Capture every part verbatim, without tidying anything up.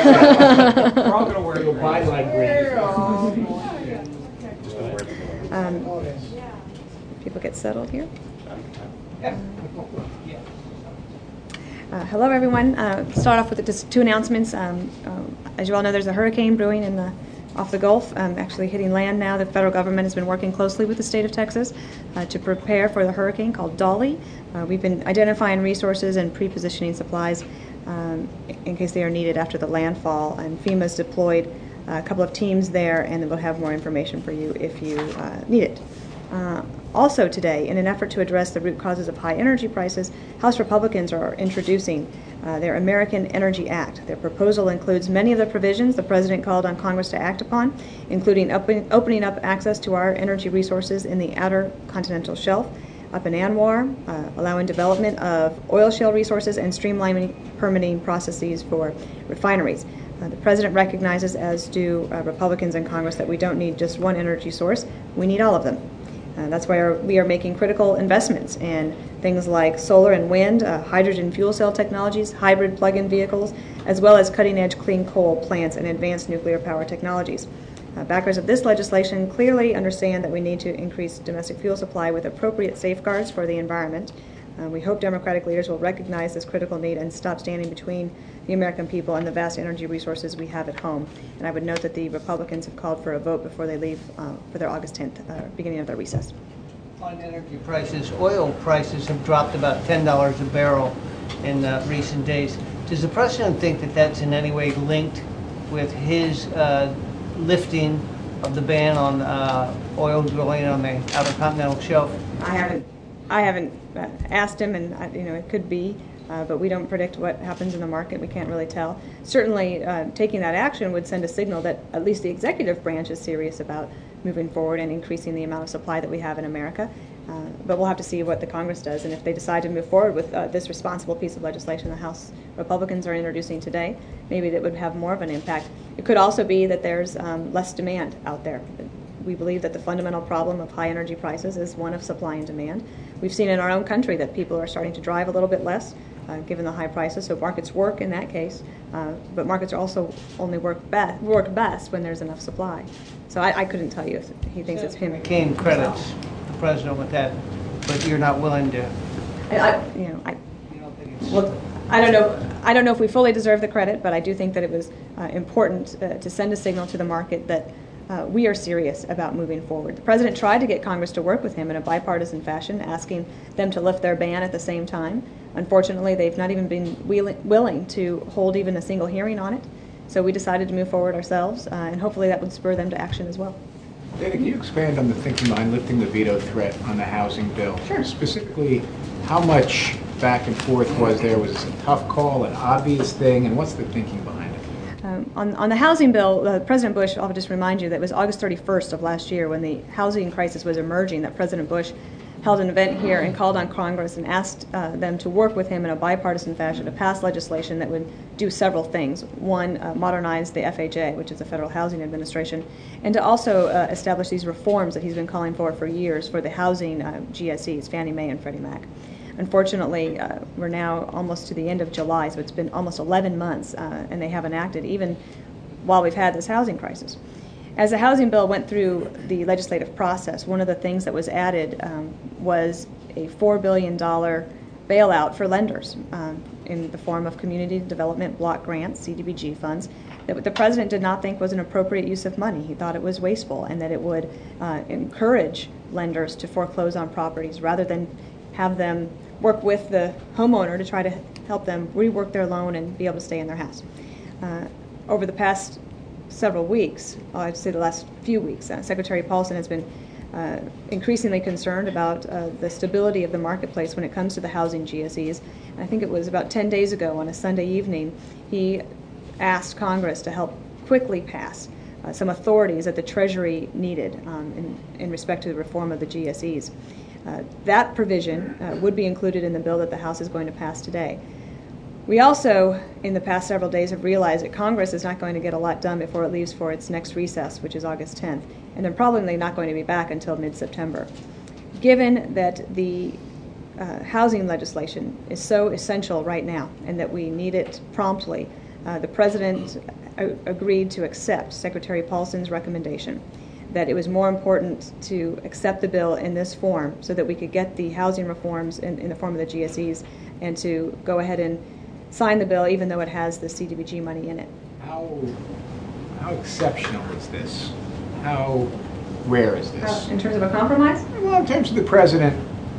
We're all going to wear the byline green. Um, people get settled here. Uh, hello, everyone. Uh, start off with just two announcements. Um, um, as you all know, there's a hurricane brewing in the off the Gulf, um, actually hitting land now. The federal government has been working closely with the state of Texas uh, to prepare for the hurricane called Dolly. Uh, we've been identifying resources and pre-positioning supplies um, in case they are needed after the landfall. And FEMA's deployed a couple of teams there, and we'll have more information for you if you uh, need it. Uh, also today, in an effort to address the root causes of high energy prices, House Republicans are introducing uh, their American Energy Act. Their proposal includes many of the provisions the President called on Congress to act upon, including open, opening up access to our energy resources in the outer continental shelf, up in Anwar, uh, allowing development of oil shale resources, and streamlining permitting processes for refineries. Uh, the President recognizes, as do uh, Republicans in Congress, that we don't need just one energy source. We need all of them. Uh, that's why our, we are making critical investments in things like solar and wind, uh, hydrogen fuel cell technologies, hybrid plug-in vehicles, as well as cutting-edge clean coal plants and advanced nuclear power technologies. Uh, backers of this legislation clearly understand that we need to increase domestic fuel supply with appropriate safeguards for the environment. Uh, we hope Democratic leaders will recognize this critical need and stop standing between the American people and the vast energy resources we have at home. And I would note that the Republicans have called for a vote before they leave uh, for their August tenth, uh, beginning of their recess. On energy prices, oil prices have dropped about ten dollars a barrel in uh, recent days. Does the President think that that's in any way linked with his uh, lifting of the ban on uh, oil drilling on the outer continental shelf? I haven't, I haven't uh, asked him, and uh, you know it could be, uh, but we don't predict what happens in the market. We can't really tell. Certainly, uh, taking that action would send a signal that at least the executive branch is serious about moving forward and increasing the amount of supply that we have in America. Uh, but we'll have to see what the Congress does, and if they decide to move forward with uh, this responsible piece of legislation the House Republicans are introducing today, maybe that would have more of an impact. It could also be that there's um, less demand out there. We believe that the fundamental problem of high energy prices is one of supply and demand. We've seen in our own country that people are starting to drive a little bit less, uh, given the high prices, so markets work in that case, uh, but markets are also only work, be- work best when there's enough supply. So I, I couldn't tell you if he thinks it's him. McCain credits the President with that, but you're not willing to. I, I, you know, I. You don't think it's. Look, I don't know. I don't know if we fully deserve the credit, but I do think that it was uh, important uh, to send a signal to the market that uh, we are serious about moving forward. The President tried to get Congress to work with him in a bipartisan fashion, asking them to lift their ban at the same time. Unfortunately, they've not even been willing to hold even a single hearing on it. So we decided to move forward ourselves, uh, and hopefully that would spur them to action as well. Dana, can you expand on the thinking behind lifting the veto threat on the housing bill? Sure. Specifically, how much back and forth was there? Was this a tough call, an obvious thing, and what's the thinking behind it? Um, on, on the housing bill, uh, President Bush, I'll just remind you that it was August thirty-first of last year when the housing crisis was emerging that President Bush held an event here and called on Congress and asked uh, them to work with him in a bipartisan fashion to pass legislation that would do several things. One, uh, modernize the F H A, which is the Federal Housing Administration, and to also uh, establish these reforms that he's been calling for for years for the housing uh, G S Es, Fannie Mae and Freddie Mac. Unfortunately, uh, we're now almost to the end of July, so it's been almost eleven months, uh, and they haven't acted even while we've had this housing crisis. As the housing bill went through the legislative process, one of the things that was added um, was a four billion dollars bailout for lenders um, in the form of community development block grants, C D B G funds, that the President did not think was an appropriate use of money. He thought it was wasteful and that it would uh, encourage lenders to foreclose on properties rather than have them work with the homeowner to try to help them rework their loan and be able to stay in their house. Uh, over the past several weeks, I'd say the last few weeks, uh, Secretary Paulson has been uh, increasingly concerned about uh, the stability of the marketplace when it comes to the housing G S Es. And I think it was about ten days ago on a Sunday evening, he asked Congress to help quickly pass uh, some authorities that the Treasury needed um, in, in respect to the reform of the G S Es. Uh, that provision uh, would be included in the bill that the House is going to pass today. We also, in the past several days, have realized that Congress is not going to get a lot done before it leaves for its next recess, which is August tenth, and they're probably not going to be back until mid-September. Given that the uh, housing legislation is so essential right now and that we need it promptly, uh, the President a- agreed to accept Secretary Paulson's recommendation that it was more important to accept the bill in this form so that we could get the housing reforms in, in the form of the G S Es and to go ahead and sign the bill even though it has the C D B G money in it. How, how exceptional is this? How rare is this? In terms of a compromise? Well, in terms of the president,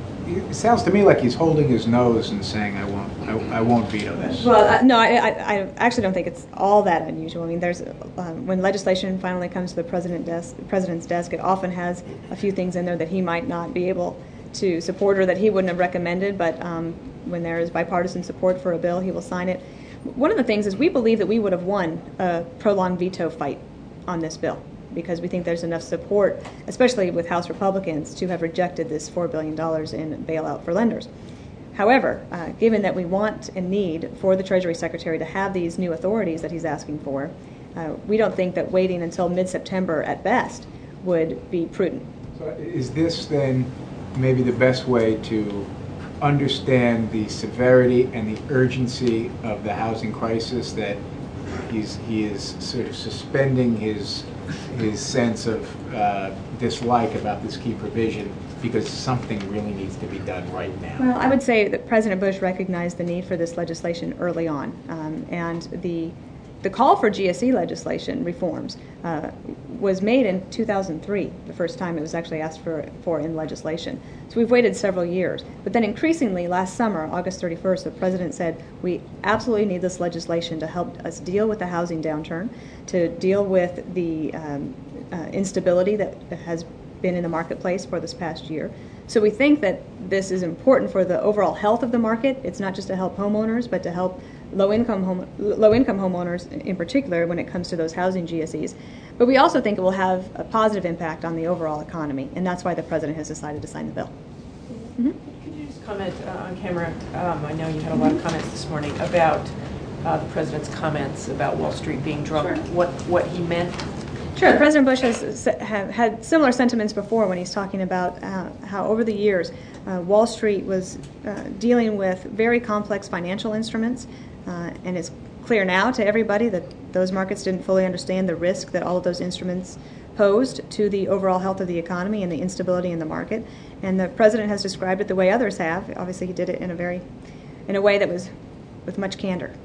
it sounds to me like he's holding his nose and saying, "I won't, I, I won't veto this." Well, uh, no, I, I, I actually don't think it's all that unusual. I mean, there's um, when legislation finally comes to the president desk, the president's desk, it often has a few things in there that he might not be able to support or that he wouldn't have recommended. But um, when there is bipartisan support for a bill, he will sign it. One of the things is we believe that we would have won a prolonged veto fight on this bill, because we think there's enough support, especially with House Republicans, to have rejected this four billion dollars in bailout for lenders. However, uh, given that we want and need for the Treasury Secretary to have these new authorities that he's asking for, uh, we don't think that waiting until mid-September at best would be prudent. So is this then maybe the best way to understand the severity and the urgency of the housing crisis, that he's, he is sort of suspending his his sense of uh, dislike about this key provision because something really needs to be done right now? Well, I would say that President Bush recognized the need for this legislation early on, um, and the the call for G S E legislation reforms uh, was made in two thousand three, the first time it was actually asked for, for in legislation. So we've waited several years. But then increasingly last summer, August thirty-first, the President said, we absolutely need this legislation to help us deal with the housing downturn, to deal with the um, uh, instability that has been in the marketplace for this past year. So we think that this is important for the overall health of the market. It's not just to help homeowners, but to help low-income home, low-income homeowners in particular when it comes to those housing G S Es. But we also think it will have a positive impact on the overall economy, and that's why the President has decided to sign the bill. Mm-hmm. Could you just comment uh, on camera? Um, I know you had a lot of comments this morning about uh, the President's comments about Wall Street being drunk, Sure. what, what he meant. Sure. President Bush has have had similar sentiments before when he's talking about uh, how over the years uh, Wall Street was uh, dealing with very complex financial instruments, uh, and it's clear now to everybody that those markets didn't fully understand the risk that all of those instruments posed to the overall health of the economy and the instability in the market. And the President has described it the way others have. Obviously, he did it in a very, in a way that was with much candor.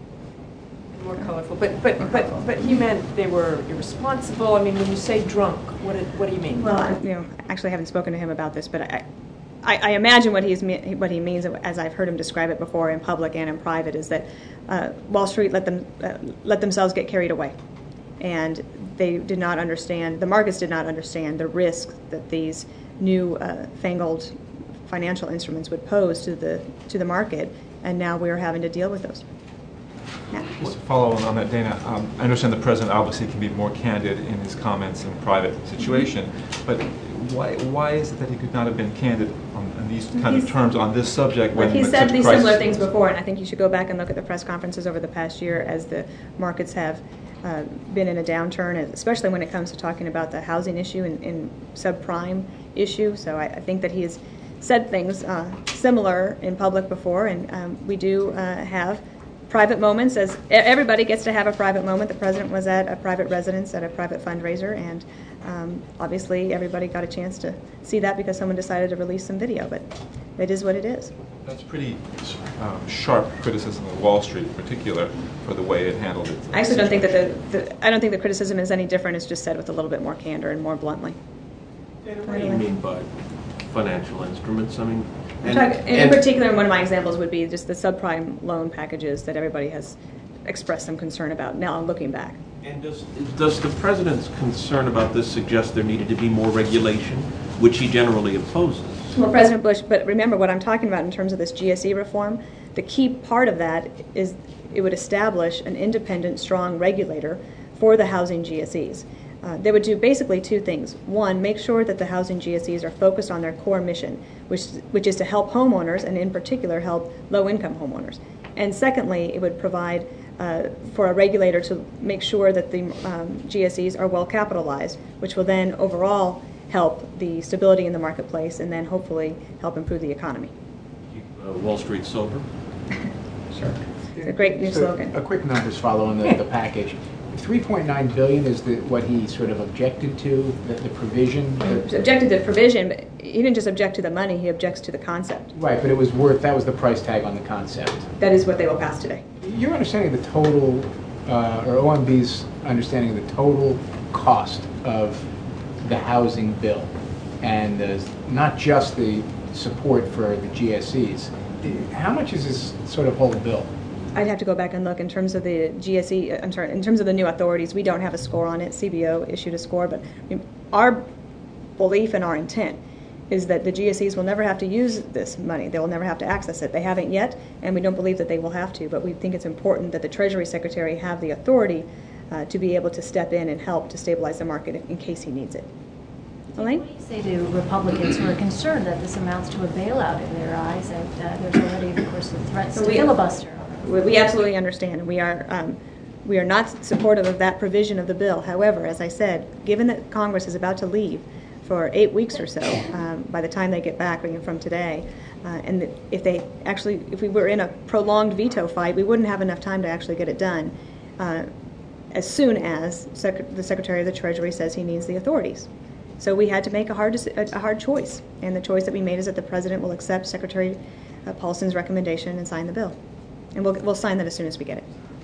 More colorful, but but but but he meant they were irresponsible. I mean, when you say drunk, what did, what do you mean? Well, I, you know, actually, I haven't spoken to him about this, but I, I, I imagine what he's what he means, as I've heard him describe it before in public and in private, is that uh, Wall Street let them uh, let themselves get carried away, and they did not understand. The markets did not understand the risk that these new uh, fangled financial instruments would pose to the to the market, and now we are having to deal with those. Yeah. Just to follow on that, Dana, um, I understand the President obviously can be more candid in his comments in a private situation, but why why is it that he could not have been candid on, on these kind He's, of terms on this subject when he such said a these crisis similar things was- before, and I think you should go back and look at the press conferences over the past year as the markets have uh, been in a downturn, especially when it comes to talking about the housing issue and, and subprime issue. So I, I think that he has said things uh, similar in public before, and um, we do uh, have private moments, as everybody gets to have a private moment. The President was at a private residence at a private fundraiser, and um, obviously everybody got a chance to see that because someone decided to release some video, but it is what it is. That's pretty um, sharp criticism of Wall Street in particular for the way it handled it. I actually don't think that the, the I don't think the criticism is any different. It's just said with a little bit more candor and more bluntly. What do you mean by financial instruments? I mean, I'm talking, in particular, one of my examples would be just the subprime loan packages that everybody has expressed some concern about. Now, looking back. And does, does the President's concern about this suggest there needed to be more regulation, which he generally opposes? Well, President Bush, but remember what I'm talking about in terms of this G S E reform, the key part of that is it would establish an independent, strong regulator for the housing G S Es. Uh, they would do basically two things. One, make sure that the housing G S Es are focused on their core mission, which which is to help homeowners, and in particular help low-income homeowners. And secondly, it would provide uh, for a regulator to make sure that the um, G S Es are well capitalized, which will then overall help the stability in the marketplace and then hopefully help improve the economy. Keep uh, Wall Street sober? Sure. It's a great new So, slogan. A quick numbers follow on the, the package. three point nine billion is the, what he sort of objected to, the, the provision? He objected to the provision, but he didn't just object to the money, he objects to the concept. Right, but it was worth, that was the price tag on the concept. That is what they will pass today. Your understanding of the total, uh, or O M B's understanding of the total cost of the housing bill, and uh, not just the support for the G S Es, how much is this sort of whole bill? I'd have to go back and look in terms of the G S E, I'm sorry, in terms of the new authorities, we don't have a score on it. C B O issued a score, but our belief and our intent is that the G S Es will never have to use this money. They will never have to access it. They haven't yet, and we don't believe that they will have to, but we think it's important that the Treasury Secretary have the authority uh, to be able to step in and help to stabilize the market in, in case he needs it. Elaine? What do you say to Republicans who are concerned that this amounts to a bailout in their eyes, and uh, there's already, of course, the threats So to we- filibuster? We we absolutely understand, and we are um, we are not supportive of that provision of the bill. However, as I said, given that Congress is about to leave for eight weeks or so, um, by the time they get back from today, uh, and that if they actually, if we were in a prolonged veto fight, we wouldn't have enough time to actually get it done. Uh, as soon as Sec- the Secretary of the Treasury says he needs the authorities. So we had to make a hard deci- a hard choice, and the choice that we made is that the President will accept Secretary uh, Paulson's recommendation and sign the bill. And we'll, we'll sign that as soon as we get it.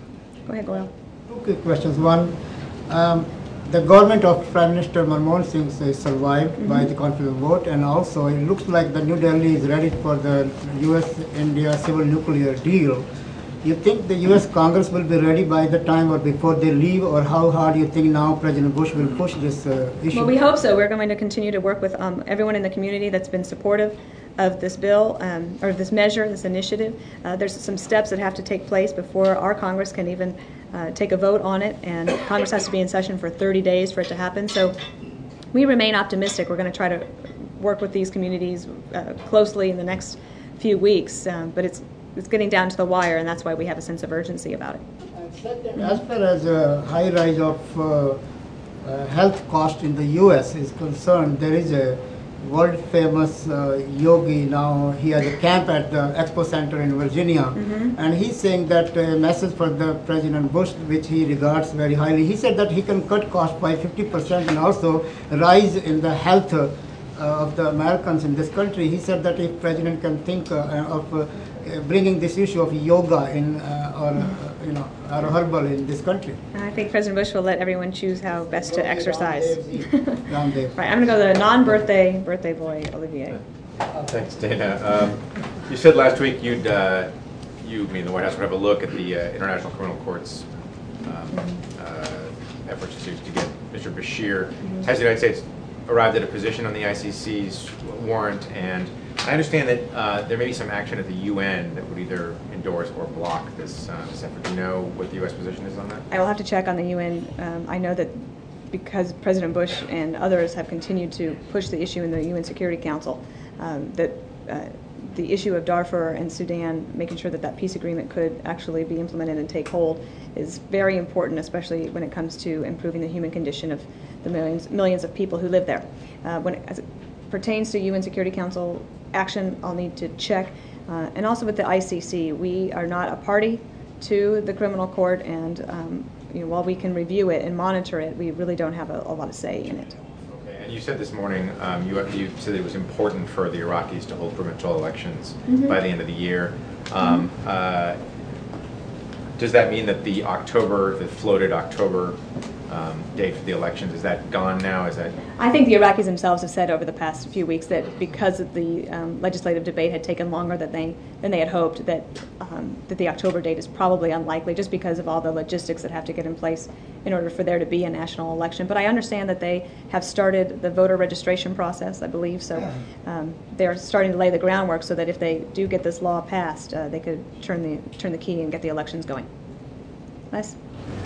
Go ahead, Goyal. Two quick questions. One, um, the government of Prime Minister Manmohan Singh is survived mm-hmm. by the confidence vote, and also it looks like the New Delhi is ready for the U S India civil nuclear deal. You think the U S Congress will be ready by the time or before they leave, or how hard do you think now President Bush will push this uh, issue? Well, we hope so. We're going to continue to work with um, everyone in the community that's been supportive of this bill, um, or this measure, this initiative. Uh, there's some steps that have to take place before our Congress can even uh, take a vote on it, and Congress has to be in session for thirty days for it to happen. So we remain optimistic. We're going to try to work with these communities uh, closely in the next few weeks, um, but it's it's getting down to the wire, and that's why we have a sense of urgency about it. And second, as far as a high rise of uh, uh, health cost in the U S is concerned, there is a world famous uh, yogi now. He has a camp at the Expo Center in Virginia, mm-hmm. and he's saying that a uh, message for the President Bush, which he regards very highly. He said that he can cut costs by fifty percent and also rise in the health uh, of the Americans in this country. He said that if President can think uh, of uh, bringing this issue of yoga in uh, or uh, you know or herbal in this country. I think President Bush will let everyone choose how best to exercise. Ramdev. Right, I'm going to go to the non-birthday birthday boy, Olivier. Thanks, Dana. Um, you said last week you'd, uh, you, I mean, the White House would have a look at the uh, International Criminal Court's um, uh, efforts to, to get Mister Bashir. Mm-hmm. Has the United States arrived at a position on the I C C's warrant? And I understand that uh, there may be some action at the U N that would either endorse or block this, uh, this effort. Do you know what the U S position is on that? I will have to check on the U N. Um, I know that because President Bush and others have continued to push the issue in the U N Security Council, um, that uh, the issue of Darfur and Sudan, making sure that that peace agreement could actually be implemented and take hold, is very important, especially when it comes to improving the human condition of the millions millions of people who live there. Uh, when it, as it pertains to U N Security Council action, I'll need to check. Uh, and also with the I C C, we are not a party to the criminal court, and um, you know, while we can review it and monitor it, we really don't have a, a lot of say in it. Okay, and you said this morning, um, you, you said it was important for the Iraqis to hold provincial elections mm-hmm. by the end of the year. Um, mm-hmm. uh, does that mean that the October, the floated October um, date for the elections, is that gone now? Is that? I think the Iraqis themselves have said over the past few weeks that because of the um, legislative debate had taken longer than they than they had hoped, that um, that the October date is probably unlikely, just because of all the logistics that have to get in place in order for there to be a national election. But I understand that they have started the voter registration process, I believe, so um, they're starting to lay the groundwork so that if they do get this law passed, uh, they could turn the turn the key and get the elections going. Les?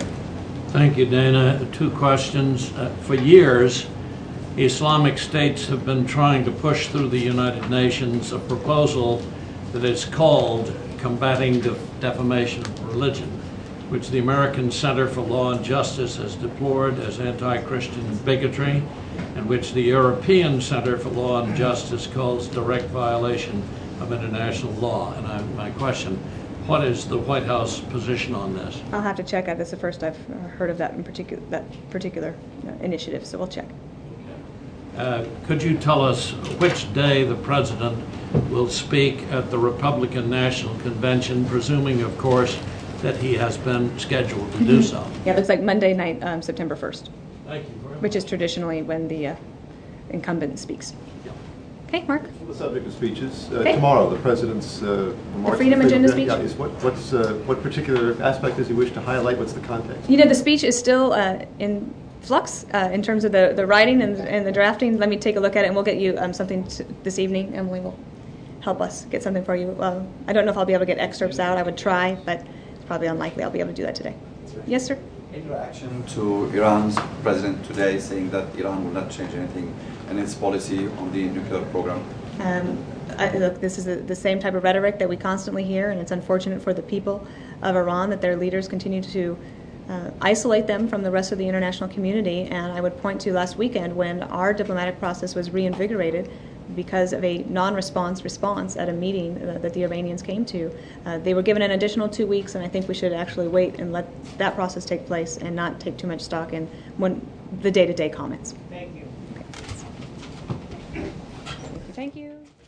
Thank you, Dana. Two questions. Uh, for years, Islamic states have been trying to push through the United Nations a proposal that is called Combating the Defamation of Religion, which the American Center for Law and Justice has deplored as anti-Christian bigotry, and which the European Center for Law and Justice calls direct violation of international law. And I, my question, what is the White House position on this? I'll have to check. This is the first I've uh, heard of that in particular, that particular uh, initiative, so we'll check. Uh, Could you tell us which day the president will speak at the Republican National Convention, presuming, of course, that he has been scheduled to do so? Yeah, it looks like Monday night, um, September first, Thank you very much. which is traditionally when the uh, incumbent speaks. Okay, Mark? On the subject of speeches, uh, Okay. tomorrow, the president's uh, remarks. Freedom Agenda speech? Yeah, is what, what's, uh, what particular aspect does he wish to highlight? What's the context? You know, the speech is still uh, in flux uh, in terms of the, the writing and, and the drafting. Let me take a look at it, and we'll get you um, something t- this evening. Emily will help us get something for you. Uh, I don't know if I'll be able to get excerpts out. I would try, but it's probably unlikely I'll be able to do that today. Yes, sir? In reaction to Iran's president today saying that Iran will not change anything in its policy on the nuclear program. Um, I, look, this is a, the same type of rhetoric that we constantly hear, and it's unfortunate for the people of Iran that their leaders continue to uh, isolate them from the rest of the international community. And I would point to last weekend when our diplomatic process was reinvigorated because of a non-response response at a meeting uh, that the Iranians came to. Uh, they were given an additional two weeks, and I think we should actually wait and let that process take place and not take too much stock in when, the day-to-day comments. Thank you. Okay. Thank you.